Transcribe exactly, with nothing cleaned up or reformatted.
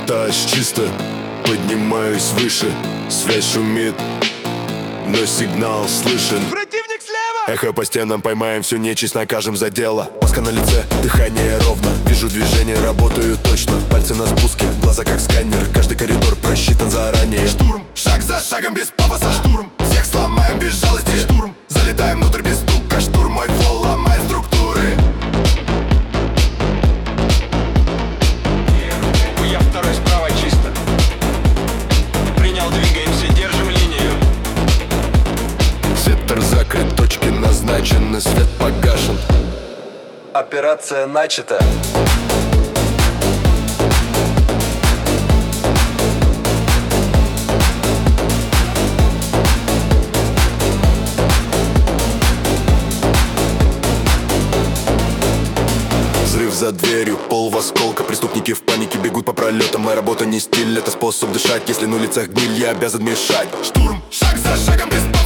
Этаж чисто, поднимаюсь выше. Связь шумит, но сигнал слышен. Противник слева! Эхо по стенам, поймаем всю нечисть, накажем за дело. Маска на лице, дыхание ровно. Вижу движение, работаю точно. Пальцы на спуске, глаза как сканер. Каждый коридор просчитан заранее. Штурм, шаг за шагом без пафоса. Штурм, всех сломаем без жалости. Штурм, залетаем внутрь без стука. Штурм, мой фол ломает структуры. Я второй справа чисто. Принял, двигаемся, держим линию. Сектор закрыт, точки назначены, свет погашен. Операция начата. Взрыв за дверью, пол в осколка. Преступники в панике бегут по пролетам. Моя работа не стиль, это способ дышать. Если на улицах гниль, я обязан мешать. Штурм, шаг за шагом без